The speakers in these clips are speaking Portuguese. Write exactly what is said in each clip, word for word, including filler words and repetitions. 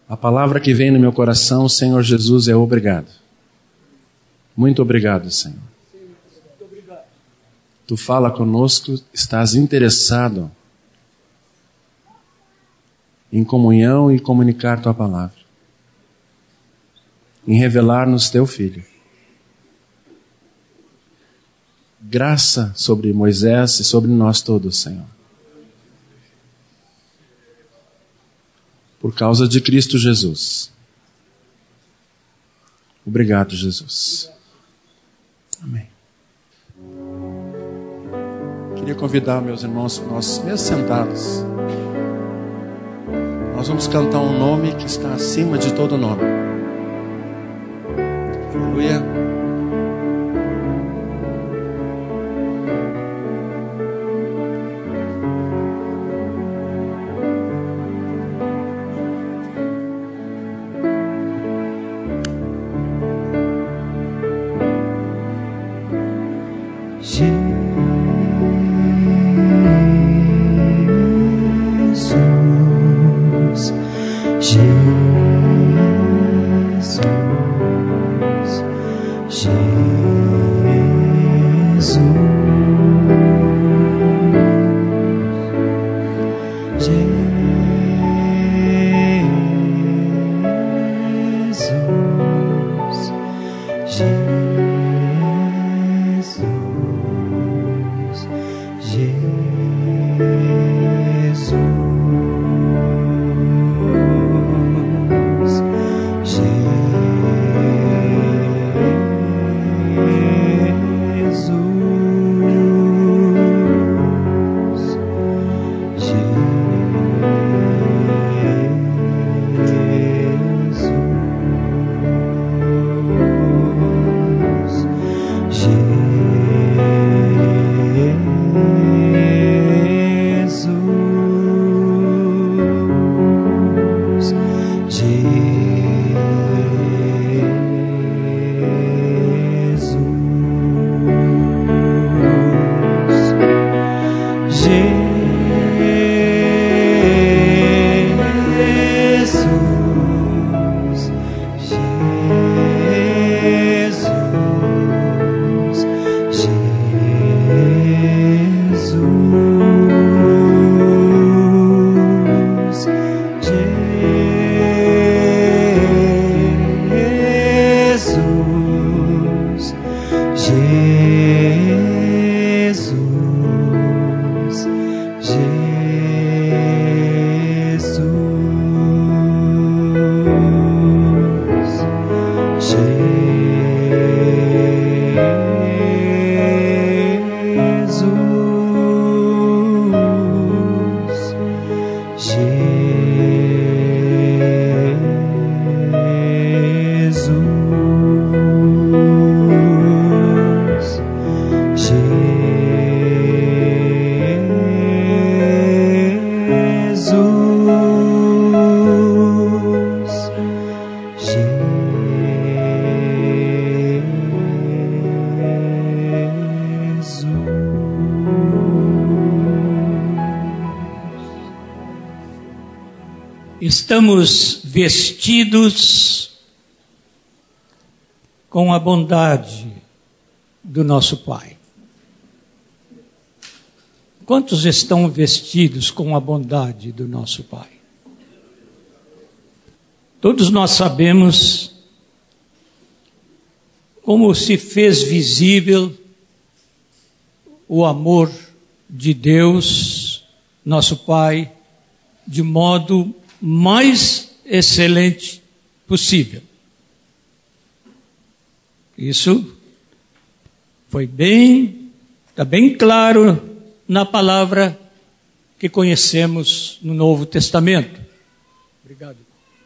A palavra que vem no meu coração, Senhor Jesus, é obrigado. Muito obrigado, Senhor. Tu fala conosco, estás interessado em comunhão e comunicar tua palavra, em revelar-nos teu Filho. Graça sobre Moisés e sobre nós todos, Senhor. Por causa de Cristo Jesus. Obrigado, Jesus. Amém. Queria convidar meus irmãos, nós mesmo sentados, nós vamos cantar um nome que está acima de todo nome. Aleluia. Estamos vestidos com a bondade do nosso Pai. Quantos estão vestidos com a bondade do nosso Pai? Todos nós sabemos como se fez visível o amor de Deus, nosso Pai, de modo mais excelente possível. Isso foi bem, está bem claro na palavra que conhecemos no Novo Testamento. Obrigado.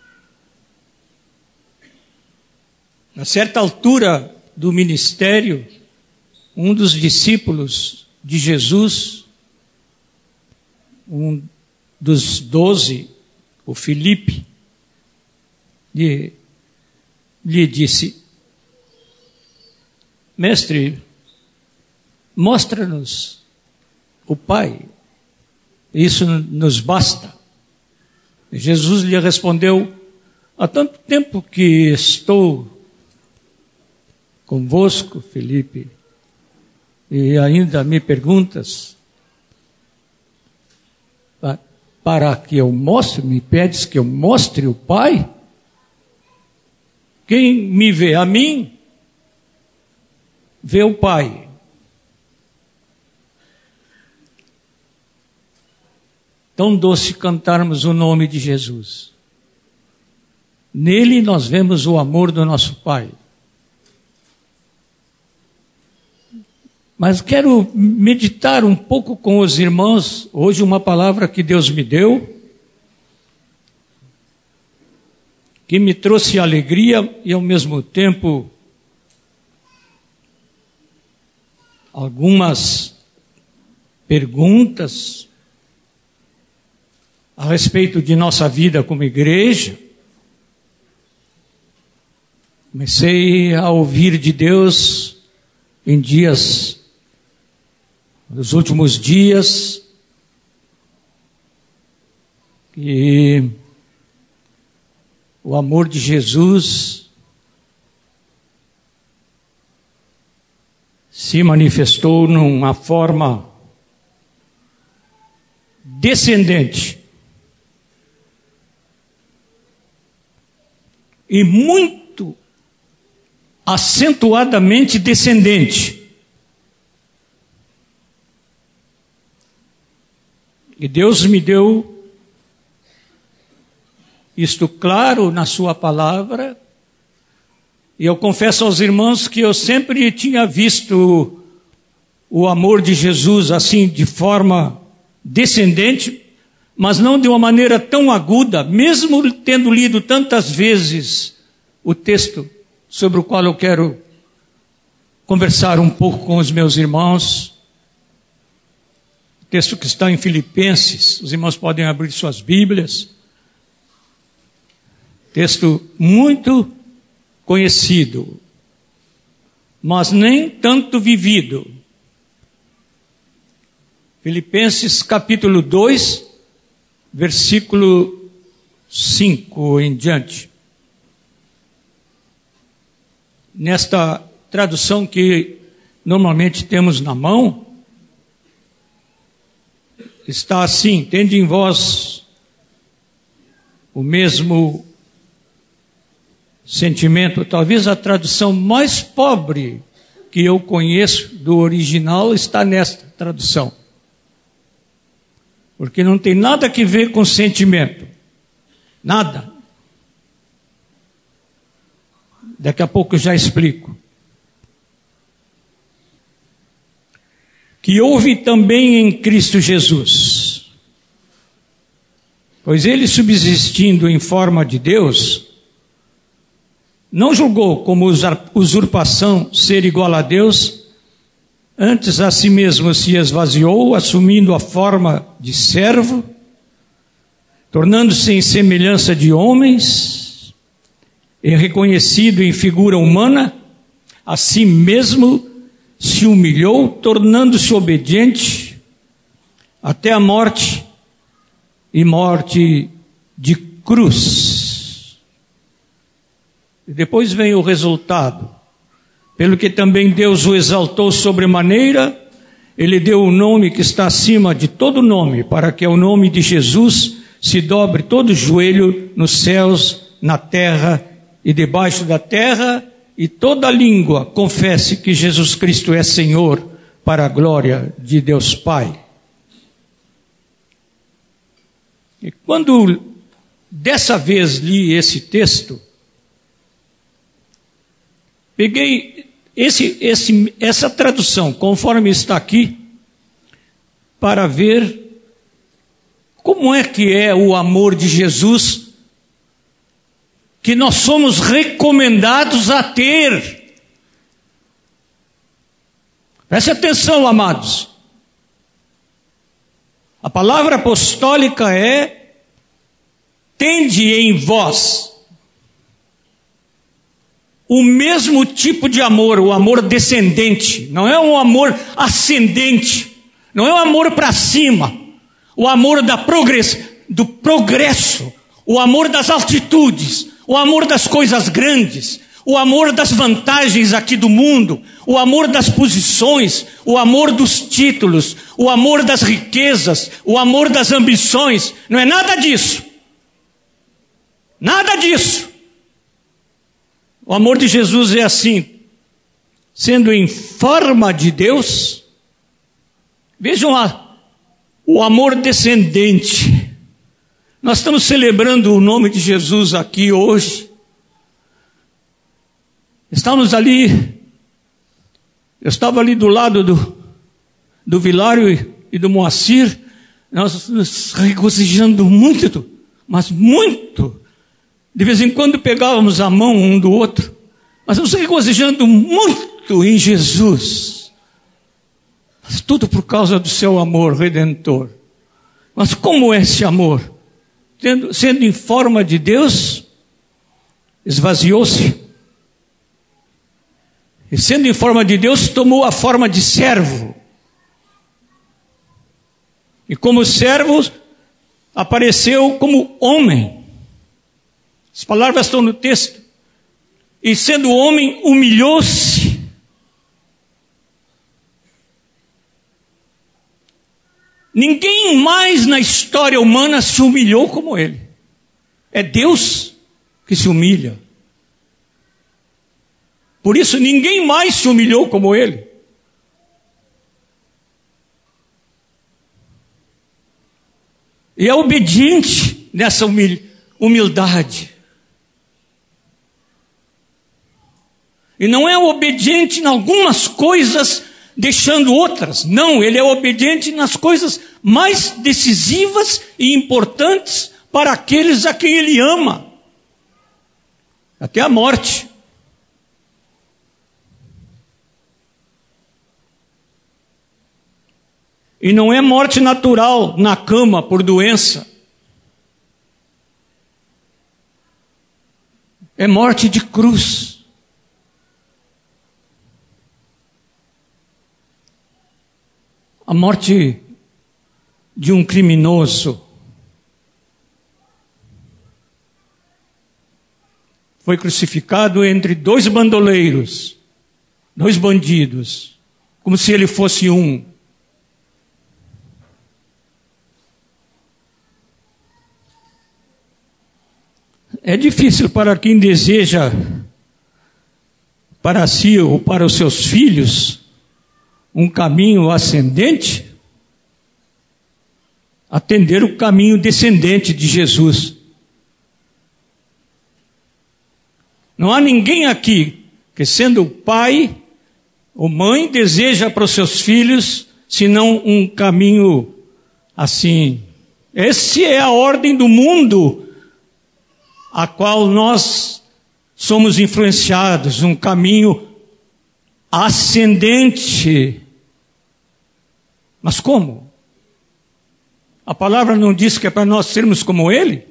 A certa altura do ministério, um dos discípulos de Jesus, um dos doze, o Filipe, lhe, lhe disse: Mestre, mostra-nos o Pai, isso nos basta. Jesus lhe respondeu: Há tanto tempo que estou convosco, Felipe, e ainda me perguntas para que eu mostre, me pedes que eu mostre o Pai? Quem me vê a mim, vê o Pai. Tão doce cantarmos o nome de Jesus. Nele nós vemos o amor do nosso Pai. Mas quero meditar um pouco com os irmãos, hoje uma palavra que Deus me deu, que me trouxe alegria e ao mesmo tempo algumas perguntas a respeito de nossa vida como igreja. Comecei a ouvir de Deus em dias, nos últimos dias, que o amor de Jesus se manifestou numa forma descendente e muito acentuadamente descendente. E Deus me deu isto claro na sua palavra, e eu confesso aos irmãos que eu sempre tinha visto o amor de Jesus assim de forma descendente, mas não de uma maneira tão aguda, mesmo tendo lido tantas vezes o texto sobre o qual eu quero conversar um pouco com os meus irmãos. O texto que está em Filipenses, os irmãos podem abrir suas Bíblias. Texto muito conhecido, mas nem tanto vivido. Filipenses capítulo dois, versículo cinco em diante. Nesta tradução que normalmente temos na mão, está assim: tende em vós o mesmo sentimento. Talvez a tradução mais pobre que eu conheço do original está nesta tradução, porque não tem nada a ver com sentimento, nada. Daqui a pouco eu já explico. Que houve também em Cristo Jesus, pois ele, subsistindo em forma de Deus, não julgou como usurpação ser igual a Deus, antes a si mesmo se esvaziou, assumindo a forma de servo, tornando-se em semelhança de homens, e reconhecido em figura humana, a si mesmo se humilhou, tornando-se obediente até a morte, e morte de cruz. E depois vem o resultado. Pelo que também Deus o exaltou sobremaneira, ele deu o nome que está acima de todo nome, para que ao nome de Jesus se dobre todo o joelho nos céus, na terra e debaixo da terra, e toda língua confesse que Jesus Cristo é Senhor, para a glória de Deus Pai. E quando dessa vez li esse texto, peguei esse, esse, essa tradução, conforme está aqui, para ver como é que é o amor de Jesus, que nós somos recomendados a ter. Preste atenção, amados. A palavra apostólica é: tende em vós o mesmo tipo de amor, o amor descendente. Não é um amor ascendente, não é um amor para cima, o amor da progress, do progresso, o amor das altitudes, o amor das coisas grandes, o amor das vantagens aqui do mundo, o amor das posições, o amor dos títulos, o amor das riquezas, o amor das ambições. Não é nada disso. Nada disso. O amor de Jesus é assim, sendo em forma de Deus. Vejam a, o amor descendente. Nós estamos celebrando o nome de Jesus aqui hoje. Estamos ali, eu estava ali do lado do, do Vilário e, e do Moacir, nós nos regozijando muito, mas muito. De vez em quando pegávamos a mão um do outro, mas nos regozijando muito em Jesus. Mas tudo por causa do seu amor redentor. Mas como é esse amor? Tendo, sendo em forma de Deus, esvaziou-se. E sendo em forma de Deus, tomou a forma de servo. E como servo, apareceu como homem. As palavras estão no texto. E sendo homem, humilhou-se. Ninguém mais na história humana se humilhou como ele. É Deus que se humilha. Por isso ninguém mais se humilhou como ele. E é obediente nessa humildade. E não é obediente em algumas coisas, deixando outras. Não, ele é obediente nas coisas mais decisivas e importantes para aqueles a quem ele ama. Até a morte. E não é morte natural na cama por doença. É morte de cruz. A morte de um criminoso. Foi crucificado entre dois bandoleiros, dois bandidos, como se ele fosse um. É difícil para quem deseja para si ou para os seus filhos um caminho ascendente, atender o caminho descendente de Jesus. Não há ninguém aqui que, sendo pai ou mãe, deseja para os seus filhos senão um caminho assim. Essa é a ordem do mundo a qual nós somos influenciados, um caminho ascendente. Mas como? A palavra não diz que é para nós sermos como ele?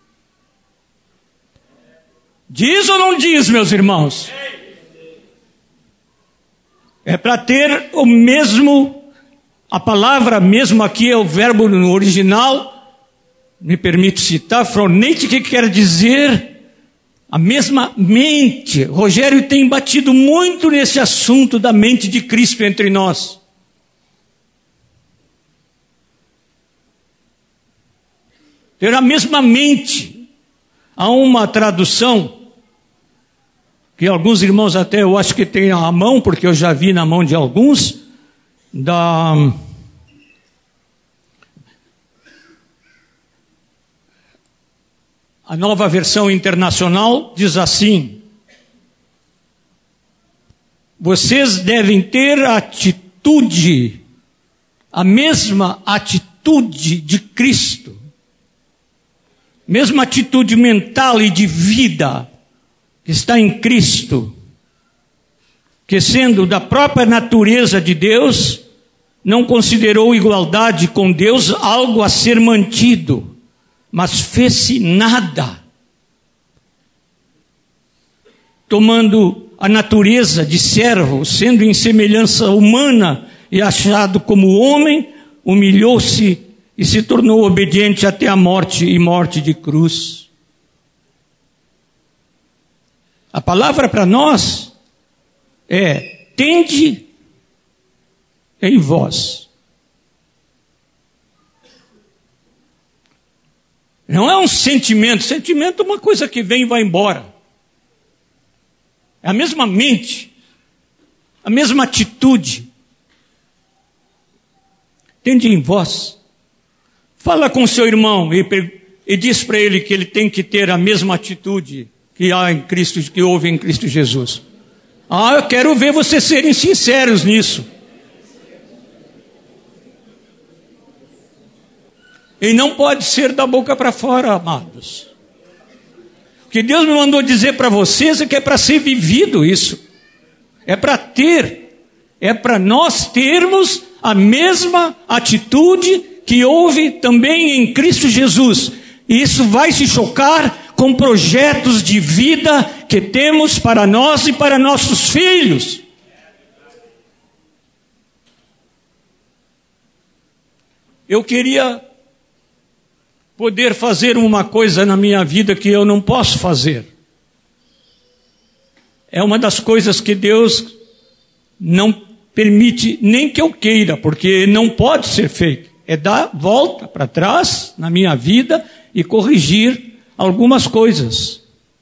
Diz ou não diz, meus irmãos? É para ter o mesmo, a palavra mesmo aqui é o verbo no original, me permito citar, fronete, que quer dizer a mesma mente. Rogério tem batido muito nesse assunto da mente de Cristo entre nós. Ter a mesma mente. Há uma tradução que alguns irmãos até eu acho que tem à mão, porque eu já vi na mão de alguns, da a nova versão internacional diz assim: vocês devem ter a atitude, a mesma atitude de Cristo, mesma atitude mental e de vida que está em Cristo, que sendo da própria natureza de Deus, não considerou igualdade com Deus algo a ser mantido, mas fez-se nada, tomando a natureza de servo, sendo em semelhança humana e achado como homem, humilhou-se e se tornou obediente até a morte e morte de cruz. palavra para nós é: tende em vós. Não é um sentimento. Sentimento é uma coisa que vem e vai embora. É a mesma mente, a mesma atitude. Tende em vós. Fala com seu irmão e, e diz para ele que ele tem que ter a mesma atitude que há em Cristo, que houve em Cristo Jesus. Ah, eu quero ver vocês serem sinceros nisso. E não pode ser da boca para fora, amados. O que Deus me mandou dizer para vocês é que é para ser vivido isso. É para ter. É para nós termos a mesma atitude que houve também em Cristo Jesus. E isso vai se chocar com projetos de vida que temos para nós e para nossos filhos. Eu queria poder fazer uma coisa na minha vida que eu não posso fazer. É uma das coisas que Deus não permite nem que eu queira, porque não pode ser feito. É dar volta para trás na minha vida e corrigir algumas coisas.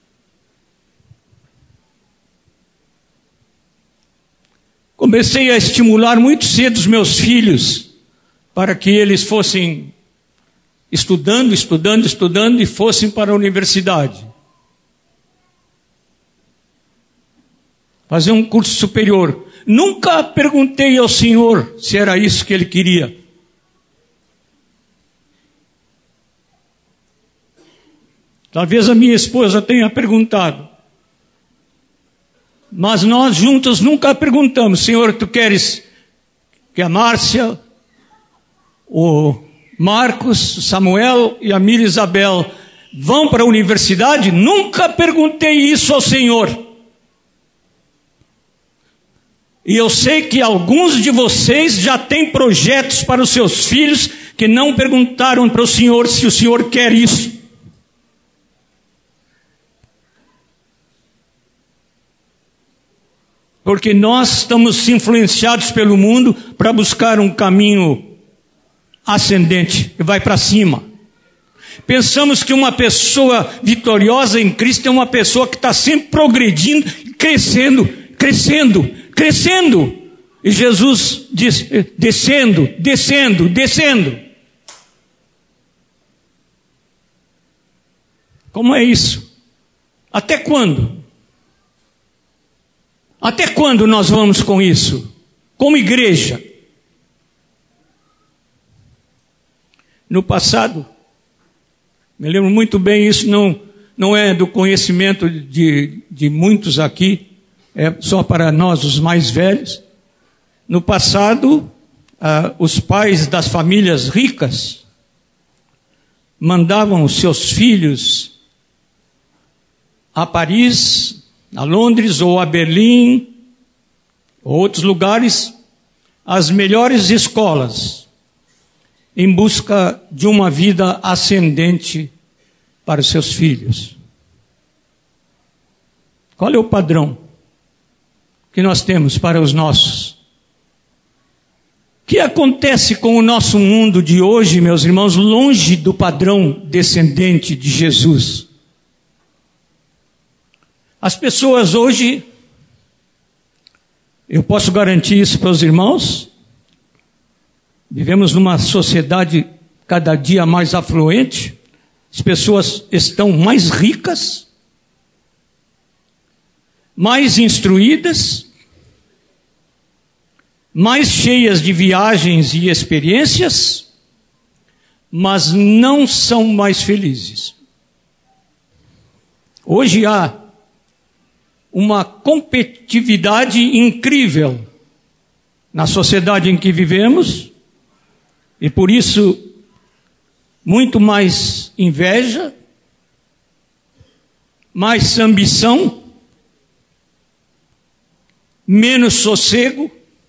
Comecei a estimular muito cedo os meus filhos para que eles fossem estudando, estudando, estudando e fossem para a universidade. Fazer um curso superior. Nunca perguntei ao Senhor se era isso que Ele queria. Talvez a minha esposa tenha perguntado. Mas nós juntos nunca perguntamos: Senhor, Tu queres que a Márcia, o Marcos, o Samuel e a Miriam Isabel vão para a universidade? Nunca perguntei isso ao Senhor. E eu sei que alguns de vocês já têm projetos para os seus filhos que não perguntaram para o Senhor se o Senhor quer isso. Porque nós estamos influenciados pelo mundo para buscar um caminho ascendente, que vai para cima. Pensamos que uma pessoa vitoriosa em Cristo é uma pessoa que está sempre progredindo, crescendo, crescendo, crescendo. E Jesus diz: descendo, descendo, descendo. Como é isso? Até quando? Até quando nós vamos com isso? Como igreja? No passado, me lembro muito bem, isso não, não é do conhecimento de, de muitos aqui, é só para nós, os mais velhos. No passado, ah, os pais das famílias ricas mandavam os seus filhos a Paris, a Londres ou a Berlim, ou outros lugares, as melhores escolas, em busca de uma vida ascendente para os seus filhos. Qual é o padrão que nós temos para os nossos? O que acontece com o nosso mundo de hoje, meus irmãos, longe do padrão descendente de Jesus? As pessoas hoje, eu posso garantir isso para os irmãos, vivemos numa sociedade cada dia mais afluente, as pessoas estão mais ricas, mais instruídas, mais cheias de viagens e experiências, mas não são mais felizes. Hoje há uma competitividade incrível na sociedade em que vivemos, e por isso muito mais inveja, mais ambição, menos sossego,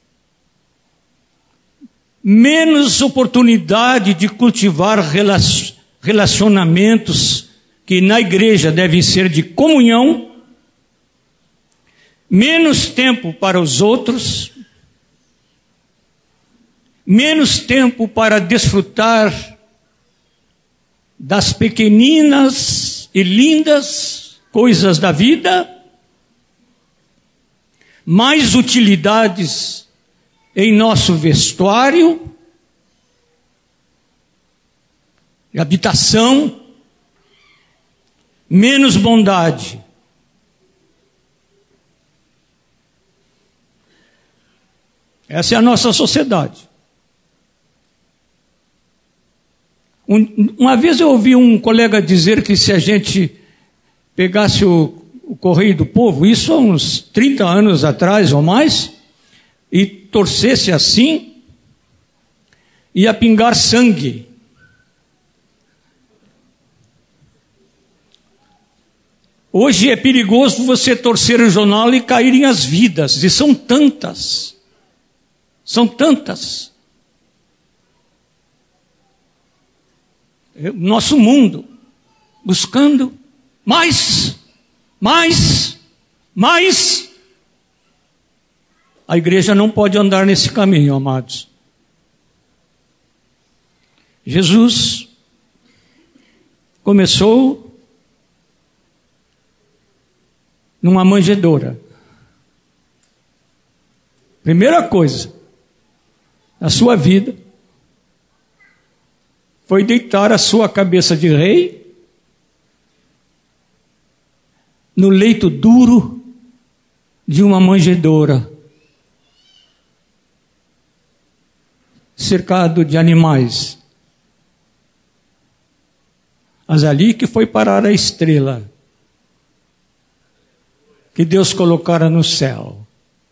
menos oportunidade de cultivar relacionamentos que na igreja devem ser de comunhão, menos tempo para os outros, menos tempo para desfrutar das pequeninas e lindas coisas da vida, mais utilidades em nosso vestuário, habitação, menos bondade. Essa é a nossa sociedade. Um, uma vez eu ouvi um colega dizer que se a gente pegasse o, o Correio do Povo, isso há uns trinta anos atrás ou mais, e torcesse assim, ia pingar sangue. Hoje é perigoso você torcer o jornal e caírem as vidas, e são tantas, são tantas. Nosso mundo, buscando mais, mais, mais. A igreja não pode andar nesse caminho, amados. Jesus começou numa manjedoura. Primeira coisa, na sua vida, foi deitar a sua cabeça de rei no leito duro de uma manjedoura, cercado de animais. Mas ali que foi parar a estrela que Deus colocara no céu.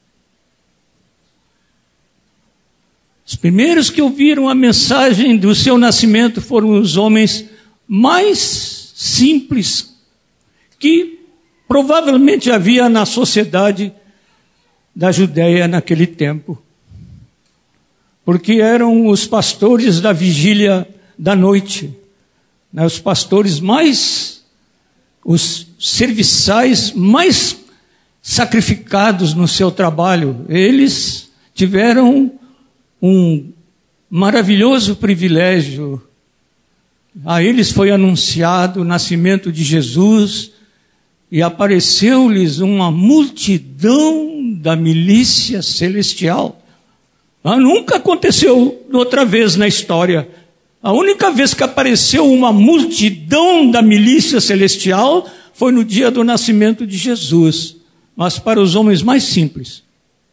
Os primeiros que ouviram a mensagem do seu nascimento foram os homens mais simples que provavelmente havia na sociedade da Judéia naquele tempo. Porque eram os pastores da vigília da noite, né? Os pastores mais, os serviçais mais sacrificados no seu trabalho. Eles tiveram um maravilhoso privilégio. A eles foi anunciado o nascimento de Jesus e apareceu-lhes uma multidão da milícia celestial. Ah, nunca aconteceu outra vez na história. A única vez que apareceu uma multidão da milícia celestial foi no dia do nascimento de Jesus, mas para os homens mais simples.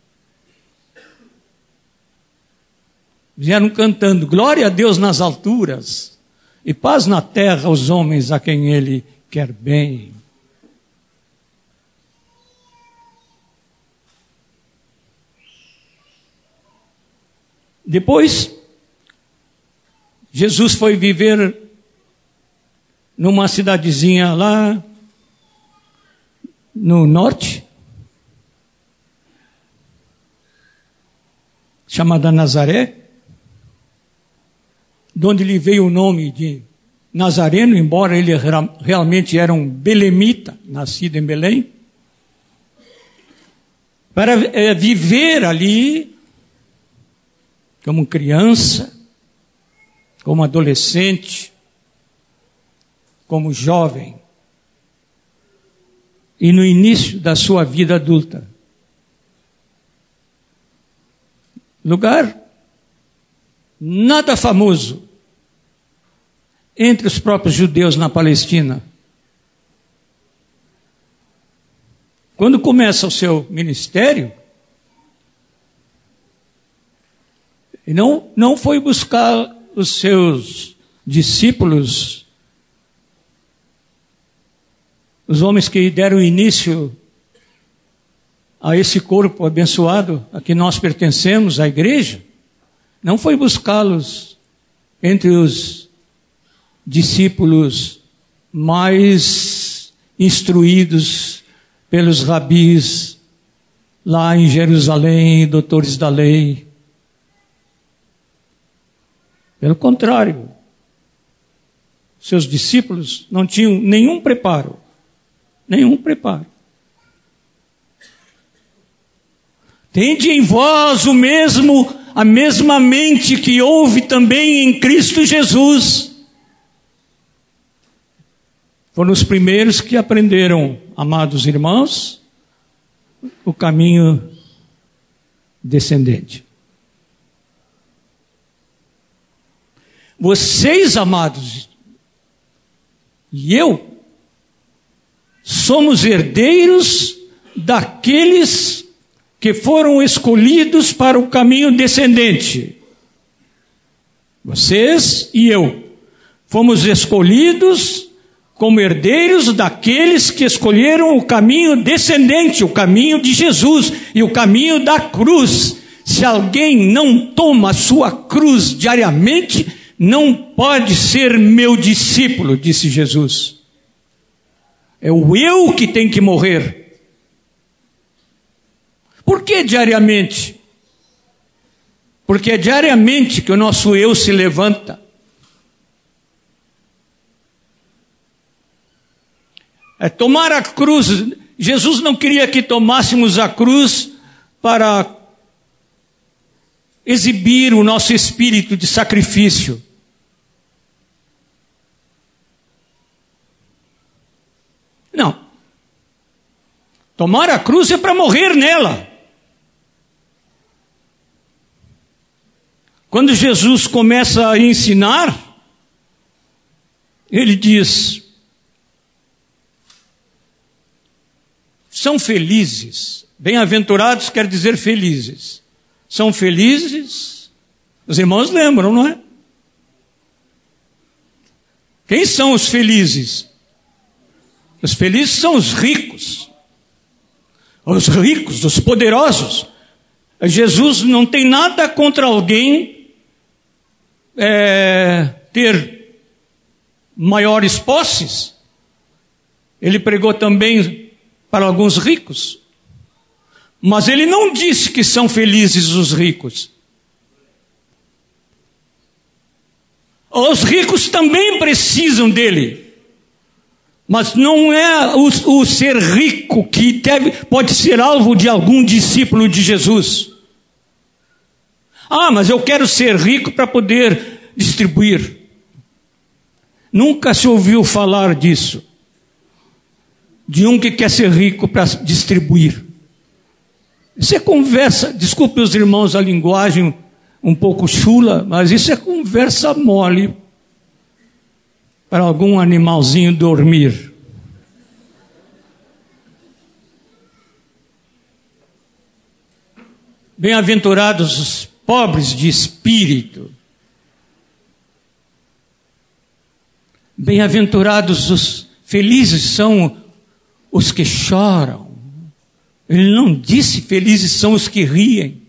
Vieram cantando, glória a Deus nas alturas, e paz na terra aos homens a quem Ele quer bem. Depois, Jesus foi viver numa cidadezinha lá no norte, chamada Nazaré, de onde lhe veio o nome de Nazareno, embora ele realmente era um belemita, nascido em Belém, para é, viver ali como criança, como adolescente, como jovem, e no início da sua vida adulta. Lugar nada famoso entre os próprios judeus na Palestina. Quando começa o seu ministério, não, não foi buscar os seus discípulos, os homens que deram início a esse corpo abençoado a que nós pertencemos, a igreja, não foi buscá-los entre os discípulos mais instruídos pelos rabis lá em Jerusalém, doutores da lei. Pelo contrário, seus discípulos não tinham nenhum preparo, nenhum preparo. Tende em vós o mesmo, a mesma mente que houve também em Cristo Jesus. Foram os primeiros que aprenderam, amados irmãos, o caminho descendente. Vocês, amados, e eu, somos herdeiros daqueles que foram escolhidos para o caminho descendente. Vocês e eu fomos escolhidos como herdeiros daqueles que escolheram o caminho descendente, o caminho de Jesus e o caminho da cruz. Se alguém não toma a sua cruz diariamente, não pode ser meu discípulo, disse Jesus. É o eu que tem que morrer. Por que diariamente? Porque é diariamente que o nosso eu se levanta. É tomar a cruz. Jesus não queria que tomássemos a cruz para exibir o nosso espírito de sacrifício. Não. Tomar a cruz é para morrer nela. Quando Jesus começa a ensinar, ele diz: são felizes. Bem-aventurados quer dizer felizes. São felizes. Os irmãos lembram, não é? Quem são os felizes? Os felizes são os ricos. Os ricos, os poderosos. Jesus não tem nada contra alguém é, ter maiores posses. Ele pregou também para alguns ricos. Mas ele não disse que são felizes os ricos. Os ricos também precisam dele. Mas não é o, o ser rico que deve, pode ser alvo de algum discípulo de Jesus. Ah, mas eu quero ser rico para poder distribuir. Nunca se ouviu falar disso. De um que quer ser rico para distribuir. Isso é conversa, desculpe os irmãos a linguagem um pouco chula, mas isso é conversa mole para algum animalzinho dormir. Bem-aventurados os pobres de espírito. Bem-aventurados os felizes são os que choram. Ele não disse felizes são os que riem.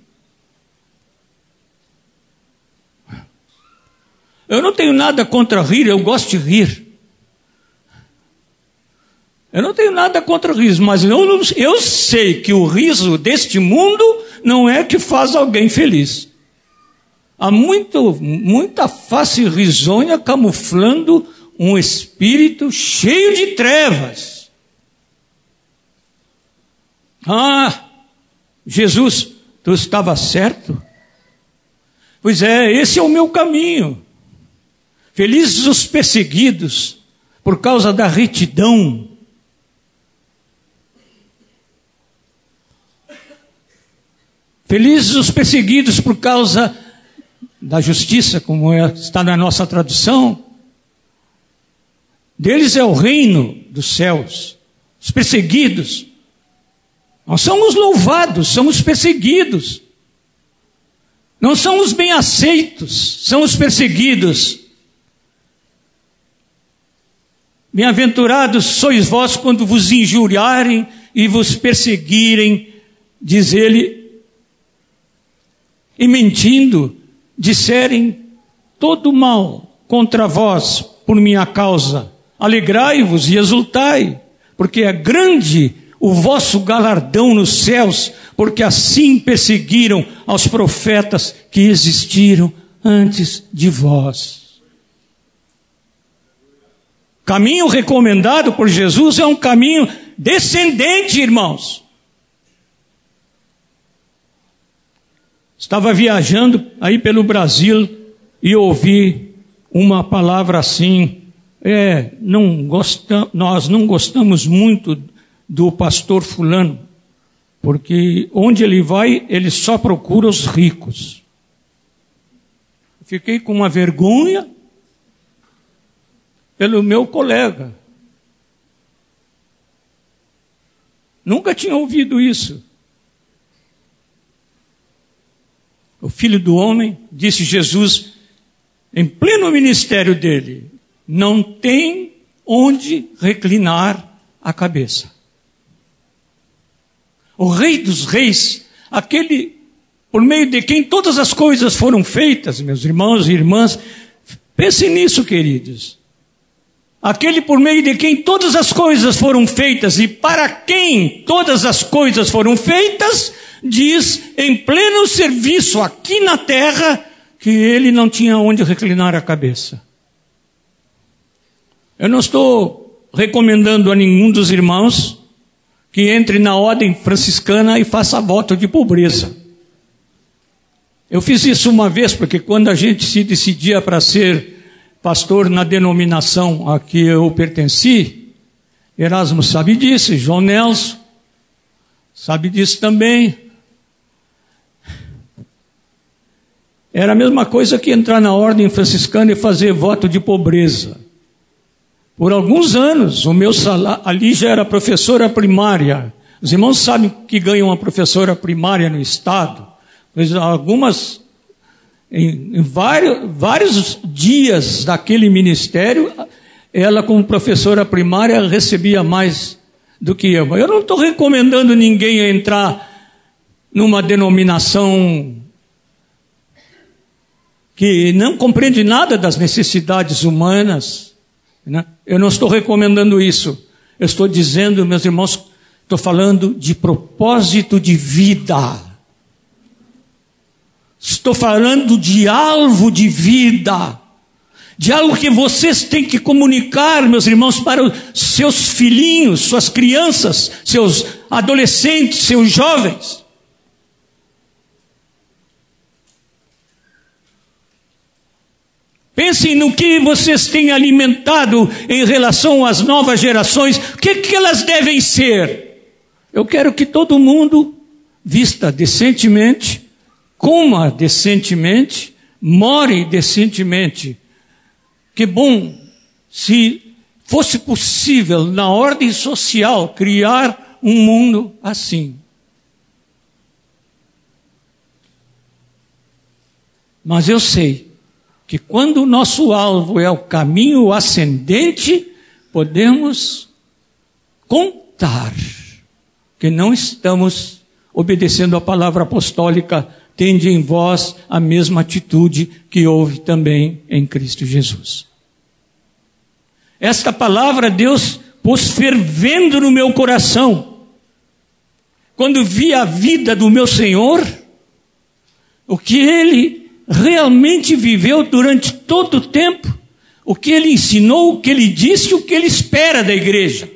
Eu não tenho nada contra rir, eu gosto de rir. Eu não tenho nada contra riso, mas eu, eu sei que o riso deste mundo não é que faz alguém feliz. Há muito, muita face risonha camuflando um espírito cheio de trevas. Ah, Jesus, tu estava certo? Pois é, esse é o meu caminho. Felizes os perseguidos por causa da retidão. Felizes os perseguidos por causa da justiça, como é, está na nossa tradução. Deles é o reino dos céus. Os perseguidos. Nós somos louvados, somos perseguidos. Não são os bem aceitos, são os perseguidos. Bem-aventurados sois vós quando vos injuriarem e vos perseguirem, diz ele, e mentindo, disserem todo mal contra vós por minha causa. Alegrai-vos e exultai, porque é grande o vosso galardão nos céus, porque assim perseguiram aos profetas que existiram antes de vós. Caminho recomendado por Jesus é um caminho descendente, irmãos. Estava viajando aí pelo Brasil e ouvi uma palavra assim, é, não gosta, nós não gostamos muito do pastor fulano, porque onde ele vai, ele só procura os ricos. Fiquei com uma vergonha pelo meu colega. Nunca tinha ouvido isso. O Filho do Homem, disse Jesus, em pleno ministério dele, não tem onde reclinar a cabeça. O Rei dos Reis, aquele por meio de quem todas as coisas foram feitas, meus irmãos e irmãs, pensem nisso, queridos. Aquele por meio de quem todas as coisas foram feitas e para quem todas as coisas foram feitas, diz em pleno serviço aqui na terra que ele não tinha onde reclinar a cabeça. Eu não estou recomendando a nenhum dos irmãos que entre na ordem franciscana e faça voto de pobreza. Eu fiz isso uma vez, porque quando a gente se decidia para ser pastor na denominação a que eu pertenci, Erasmo sabe disso, João Nelson sabe disso também. Era a mesma coisa que entrar na ordem franciscana e fazer voto de pobreza. Por alguns anos, o meu salário, ali já era professora primária. Os irmãos sabem que ganham uma professora primária no estado. Pois algumas, em, em vários, vários dias daquele ministério, ela como professora primária recebia mais do que eu. Eu não estou recomendando ninguém a entrar numa denominação que não compreende nada das necessidades humanas. Né? Eu não estou recomendando isso. Eu estou dizendo, meus irmãos, estou falando de propósito de vida. Estou falando de alvo de vida. De algo que vocês têm que comunicar, meus irmãos, para os seus filhinhos, suas crianças, seus adolescentes, seus jovens. Pensem no que vocês têm alimentado em relação às novas gerações. O que, que elas devem ser? Eu quero que todo mundo vista decentemente, coma decentemente, more decentemente. Que bom se fosse possível, na ordem social, criar um mundo assim. Mas eu sei que quando o nosso alvo é o caminho ascendente, podemos contar que não estamos obedecendo a palavra apostólica, tende em vós a mesma atitude que houve também em Cristo Jesus. Esta palavra Deus pôs fervendo no meu coração. Quando vi a vida do meu Senhor, o que Ele realmente viveu durante todo o tempo, o que Ele ensinou, o que Ele disse, o que Ele espera da igreja.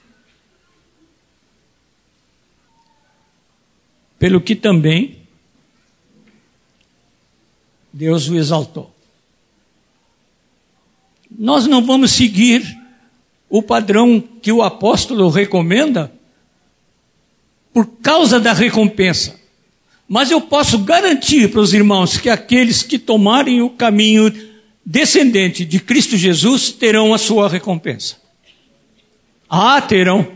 Pelo que também Deus o exaltou. Nós não vamos seguir o padrão que o apóstolo recomenda por causa da recompensa. Mas eu posso garantir para os irmãos que aqueles que tomarem o caminho descendente de Cristo Jesus terão a sua recompensa. Ah, terão.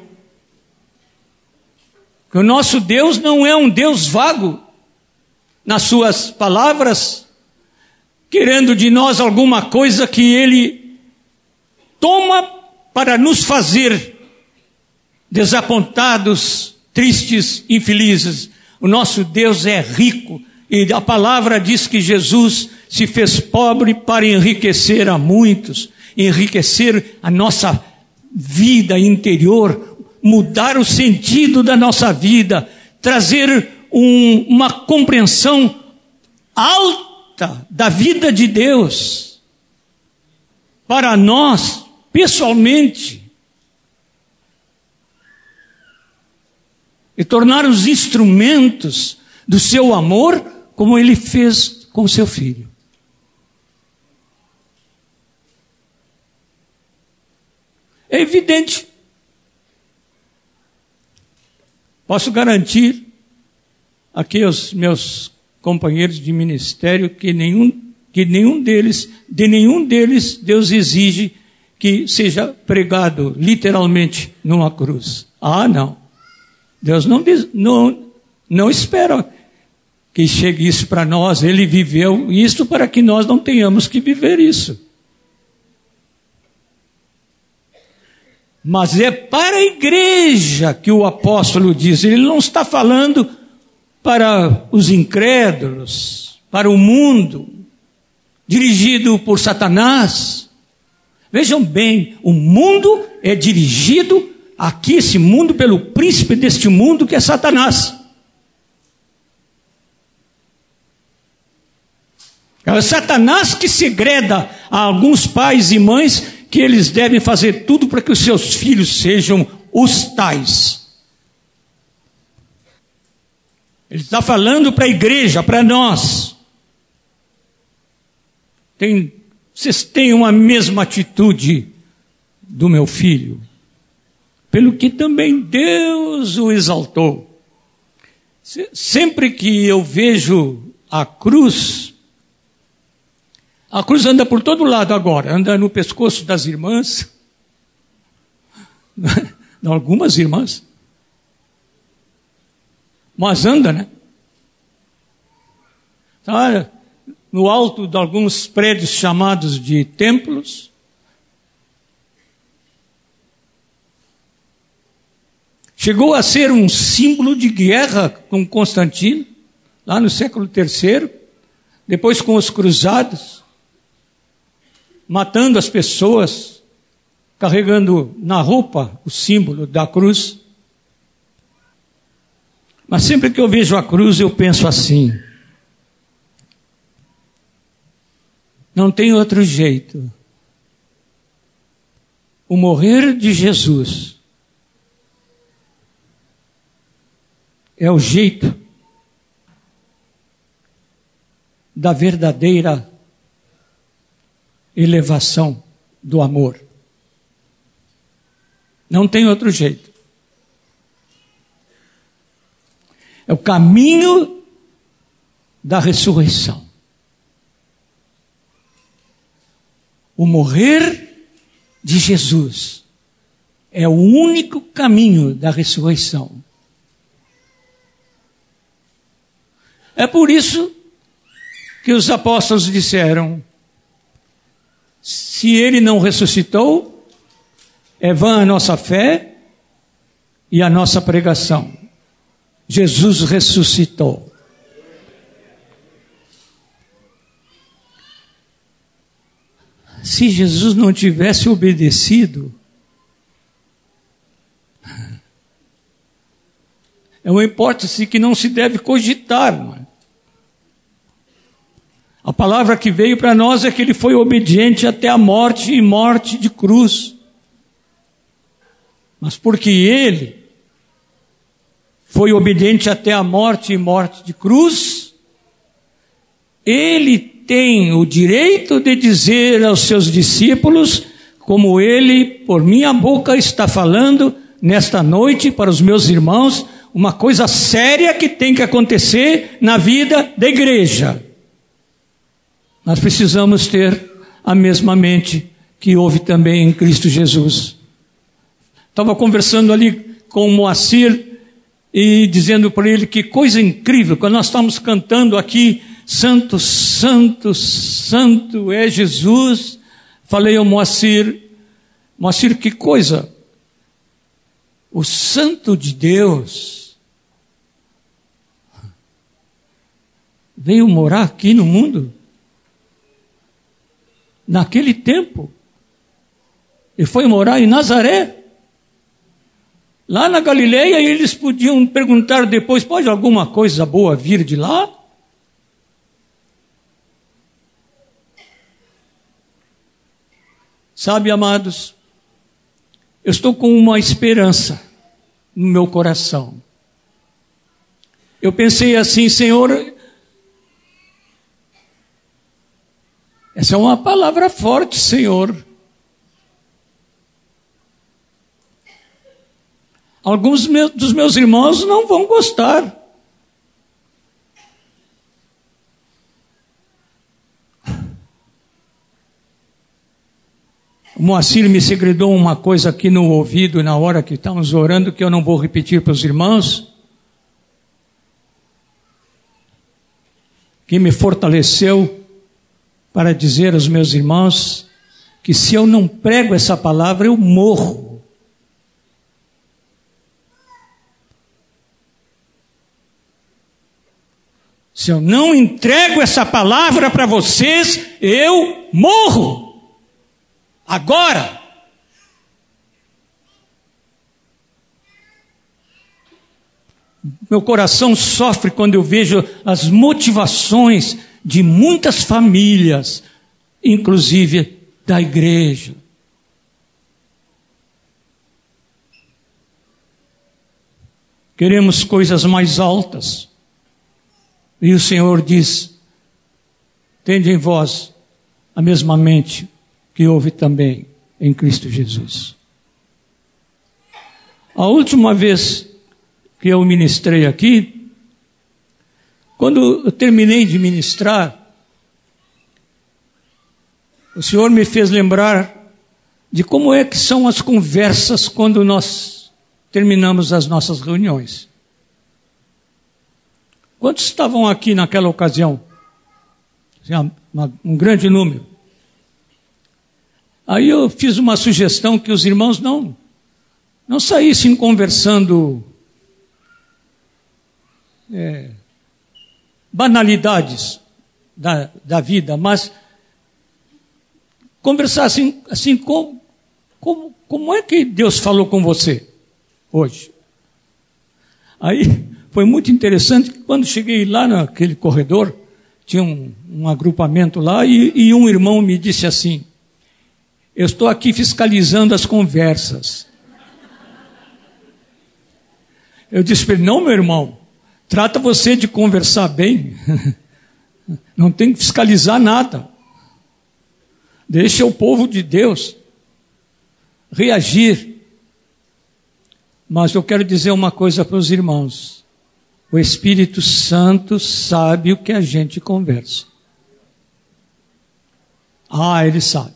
Que o nosso Deus não é um Deus vago nas suas palavras, querendo de nós alguma coisa que Ele toma para nos fazer desapontados, tristes, infelizes. O nosso Deus é rico e a palavra diz que Jesus se fez pobre para enriquecer a muitos, enriquecer a nossa vida interior, mudar o sentido da nossa vida, trazer um, uma compreensão alta da vida de Deus para nós, pessoalmente, e tornar os instrumentos do seu amor como ele fez com seu filho. É evidente. Posso garantir aqui aos meus companheiros de ministério que nenhum, que nenhum deles, de nenhum deles, Deus exige que seja pregado literalmente numa cruz. Ah, não. Deus não, diz, não, não espera que chegue isso para nós. Ele viveu isso para que nós não tenhamos que viver isso. Mas é para a igreja que o apóstolo diz. Ele não está falando para os incrédulos, para o mundo, dirigido por Satanás. Vejam bem, o mundo é dirigido, aqui esse mundo, pelo príncipe deste mundo que é Satanás. É Satanás que segreda a alguns pais e mães que eles devem fazer tudo para que os seus filhos sejam os tais. Ele está falando para a igreja, para nós. Tem, vocês tenham a mesma atitude do meu filho, pelo que também Deus o exaltou. Sempre que eu vejo a cruz, a cruz anda por todo lado agora, anda no pescoço das irmãs, algumas irmãs, mas anda, né? Tá no alto de alguns prédios chamados de templos. Chegou a ser um símbolo de guerra com Constantino, lá no século terceiro, depois com os cruzados, matando as pessoas, carregando na roupa o símbolo da cruz. Mas sempre que eu vejo a cruz, eu penso assim: não tem outro jeito. O morrer de Jesus é o jeito da verdadeira elevação do amor. Não tem outro jeito. É o caminho da ressurreição. O morrer de Jesus é o único caminho da ressurreição. É por isso que os apóstolos disseram: se ele não ressuscitou, é vã a nossa fé e a nossa pregação. Jesus ressuscitou. Se Jesus não tivesse obedecido, é uma hipótese que não se deve cogitar, não é? A palavra que veio para nós é que ele foi obediente até a morte e morte de cruz. Mas porque ele foi obediente até a morte e morte de cruz, ele tem o direito de dizer aos seus discípulos, como ele, por minha boca, está falando nesta noite para os meus irmãos, uma coisa séria que tem que acontecer na vida da igreja. Nós precisamos ter a mesma mente que houve também em Cristo Jesus. Estava conversando ali com o Moacir e dizendo para ele que coisa incrível, quando nós estamos cantando aqui, Santo, Santo, Santo é Jesus. Falei ao Moacir, Moacir, que coisa, o Santo de Deus veio morar aqui no mundo. Naquele tempo, ele foi morar em Nazaré, lá na Galileia, e eles podiam perguntar depois, pode alguma coisa boa vir de lá? Sabe, amados, eu estou com uma esperança no meu coração. Eu pensei assim, Senhor, Essa é uma palavra forte, Senhor. Alguns dos meus irmãos não vão gostar. O Moacir me segredou uma coisa aqui no ouvido na hora que estávamos orando, que eu não vou repetir para os irmãos, que me fortaleceu para dizer aos meus irmãos que se eu não prego essa palavra, eu morro. Se eu não entrego essa palavra para vocês, eu morro. Agora. Meu coração sofre quando eu vejo as motivações de muitas famílias, inclusive da igreja. Queremos coisas mais altas. E o Senhor diz: tende em vós a mesma mente que houve também em Cristo Jesus. A última vez que eu ministrei aqui, quando eu terminei de ministrar, o Senhor me fez lembrar de como é que são as conversas quando nós terminamos as nossas reuniões. Quantos estavam aqui naquela ocasião? Um grande número. Aí eu fiz uma sugestão que os irmãos não, não saíssem conversando é, banalidades da, da vida, mas conversassem assim, com, como, como é que Deus falou com você hoje? Aí foi muito interessante que quando cheguei lá naquele corredor, tinha um, um agrupamento lá e, e um irmão me disse assim: eu estou aqui fiscalizando as conversas. Eu disse para ele: não, meu irmão, trata você de conversar bem. Não tem que fiscalizar nada. Deixa o povo de Deus reagir. Mas eu quero dizer uma coisa para os irmãos. O Espírito Santo sabe o que a gente conversa. Ah, ele sabe.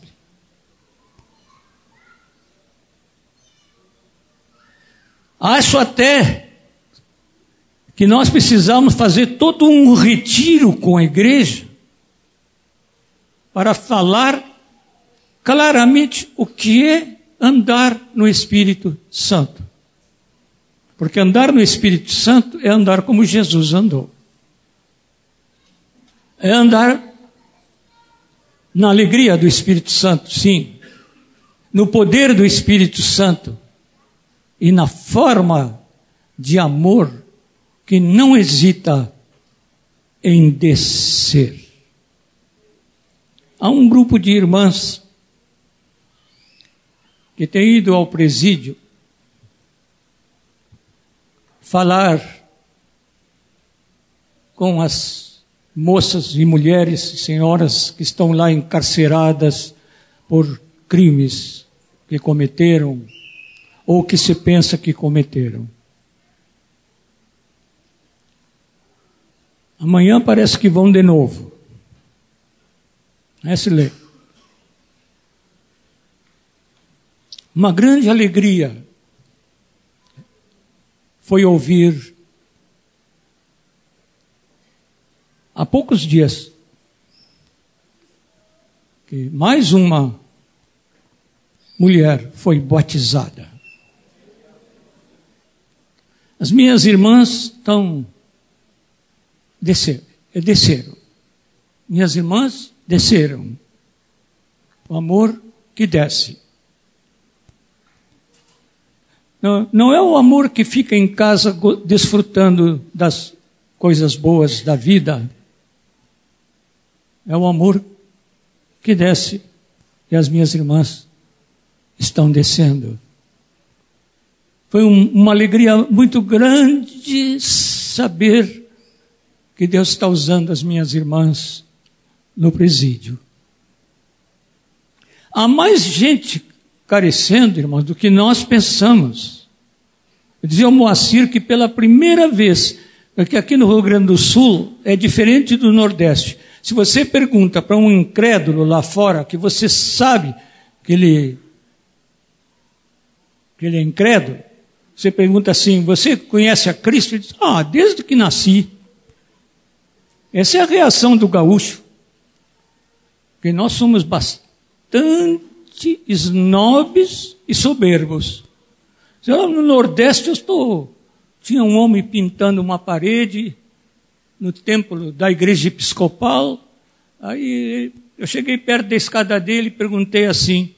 Acho até que nós precisamos fazer todo um retiro com a igreja para falar claramente o que é andar no Espírito Santo. Porque andar no Espírito Santo é andar como Jesus andou. É andar na alegria do Espírito Santo, sim. No poder do Espírito Santo. E na forma de amor que não hesita em descer. Há um grupo de irmãs que tem ido ao presídio falar com as moças e mulheres, senhoras que estão lá encarceradas por crimes que cometeram ou que se pensa que cometeram. Amanhã parece que vão de novo. É, Silê? Uma grande alegria foi ouvir há poucos dias que mais uma mulher foi batizada. As minhas irmãs estão desceram, desceram. Minhas irmãs desceram. O amor que desce. Não, não é o amor que fica em casa desfrutando das coisas boas da vida. É o amor que desce. E as minhas irmãs estão descendo. Foi um, uma alegria muito grande saber que Deus está usando as minhas irmãs no presídio. Há mais gente carecendo, irmãos, do que nós pensamos. Eu dizia ao Moacir que pela primeira vez, porque aqui no Rio Grande do Sul é diferente do Nordeste. Se você pergunta para um incrédulo lá fora, que você sabe que ele, que ele é incrédulo, você pergunta assim, você conhece a Cristo? Ele diz, ah, desde que nasci. Essa é a reação do gaúcho. Porque nós somos bastante snobs e soberbos. No Nordeste eu estou... Tinha um homem pintando uma parede no templo da igreja episcopal. Aí eu cheguei perto da escada dele e perguntei assim,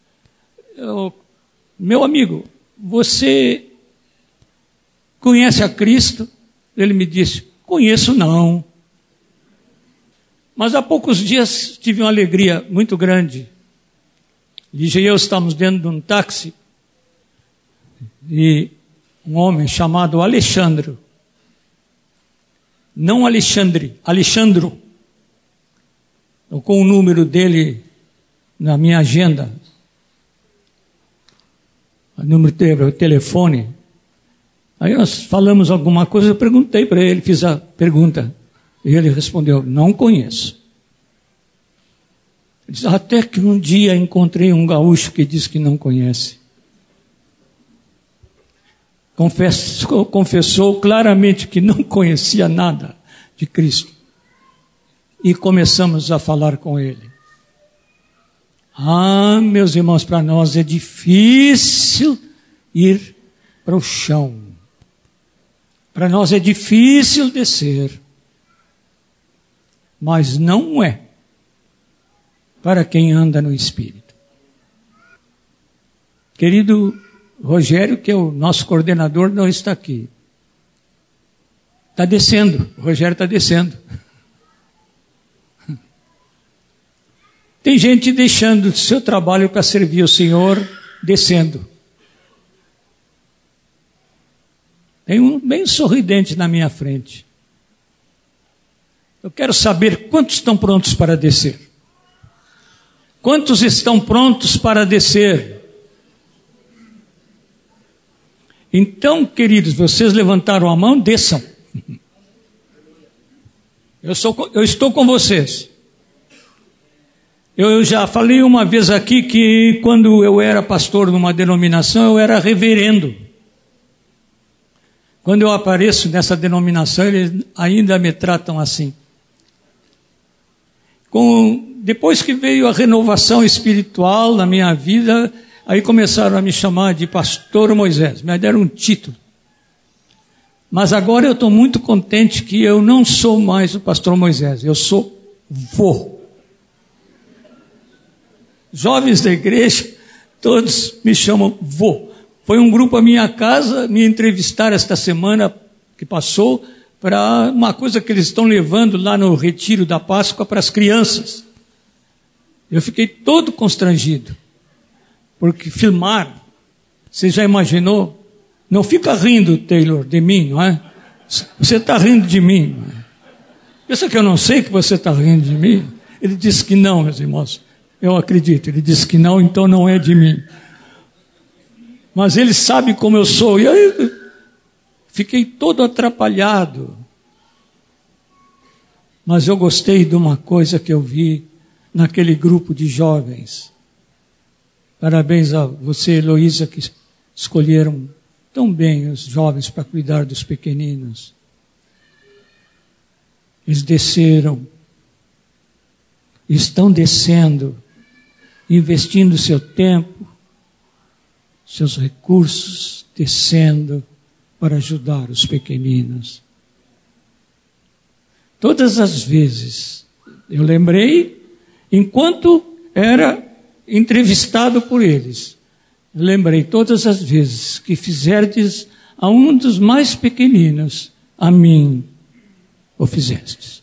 meu amigo, você conhece a Cristo? Ele me disse, conheço não. Mas há poucos dias tive uma alegria muito grande. Lígia e eu estávamos dentro de um táxi e um homem chamado Alexandre, não Alexandre, Alexandro, com o número dele na minha agenda, o número dele, o telefone. Aí nós falamos alguma coisa, eu perguntei para ele, fiz a pergunta, e ele respondeu, não conheço. Ele disse, até que um dia encontrei um gaúcho que diz que não conhece. Confessou, confessou claramente que não conhecia nada de Cristo. E começamos a falar com ele. Ah, meus irmãos, para nós é difícil ir para o chão. Para nós é difícil descer. Mas não é para quem anda no Espírito. Querido Rogério, que é o nosso coordenador, não está aqui. Está descendo, o Rogério está descendo. Tem gente deixando o seu trabalho para servir o Senhor, descendo. Tem um bem sorridente na minha frente. Eu quero saber quantos estão prontos para descer. Quantos estão prontos para descer? Então, queridos, vocês levantaram a mão, desçam. Eu, sou, eu estou com vocês. Eu já falei uma vez aqui que quando eu era pastor numa denominação, eu era reverendo. Quando eu apareço nessa denominação, eles ainda me tratam assim. Com, depois que veio a renovação espiritual na minha vida, aí começaram a me chamar de pastor Moisés, me deram um título. Mas agora eu estou muito contente que eu não sou mais o pastor Moisés, eu sou vô. Jovens da igreja, todos me chamam vô. Foi um grupo à minha casa me entrevistar esta semana que passou para uma coisa que eles estão levando lá no retiro da Páscoa para as crianças. Eu fiquei todo constrangido, porque filmar, você já imaginou? Não fica rindo, Taylor, de mim, não é? Você está rindo de mim. Não é? Pensa que eu não sei que você está rindo de mim? Ele disse que não, meus irmãos. Eu acredito. Ele disse que não, então não é de mim. Mas ele sabe como eu sou. E aí, fiquei todo atrapalhado. Mas eu gostei de uma coisa que eu vi naquele grupo de jovens. Parabéns a você, Heloísa, que escolheram tão bem os jovens para cuidar dos pequeninos. Eles desceram, estão descendo, investindo seu tempo, seus recursos, descendo para ajudar os pequeninos. Todas as vezes, eu lembrei, enquanto era entrevistado por eles, eu lembrei todas as vezes que fizerdes a um dos mais pequeninos, a mim o fizestes.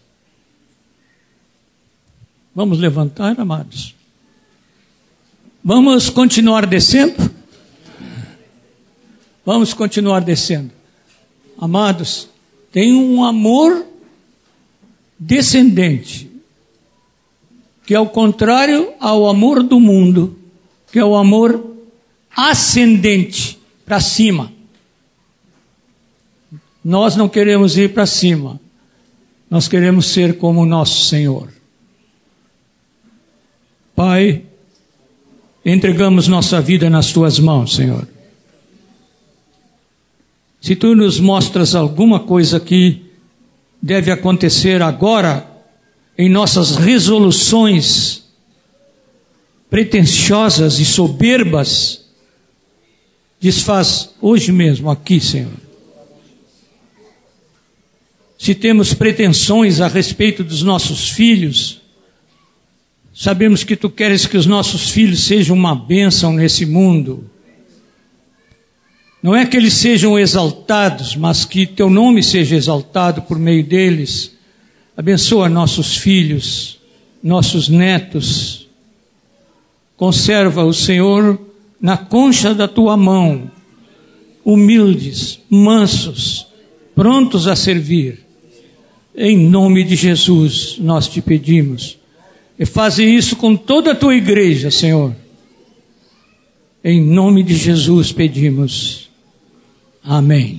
Vamos levantar, amados. Vamos continuar descendo? Vamos continuar descendo. Amados, tem um amor descendente que é o contrário ao amor do mundo, que é o amor ascendente, para cima. Nós não queremos ir para cima, nós queremos ser como o nosso Senhor. Pai, entregamos nossa vida nas Tuas mãos, Senhor. Se Tu nos mostras alguma coisa que deve acontecer agora, em nossas resoluções pretensiosas e soberbas, desfaz hoje mesmo aqui, Senhor. Se temos pretensões a respeito dos nossos filhos, sabemos que Tu queres que os nossos filhos sejam uma bênção nesse mundo. Não é que eles sejam exaltados, mas que Teu nome seja exaltado por meio deles. Abençoa nossos filhos, nossos netos. Conserva o Senhor na concha da Tua mão, humildes, mansos, prontos a servir. Em nome de Jesus nós Te pedimos. E faze isso com toda a Tua igreja, Senhor. Em nome de Jesus pedimos. Amém.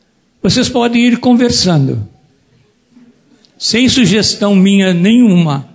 Vocês podem ir conversando, sem sugestão minha nenhuma.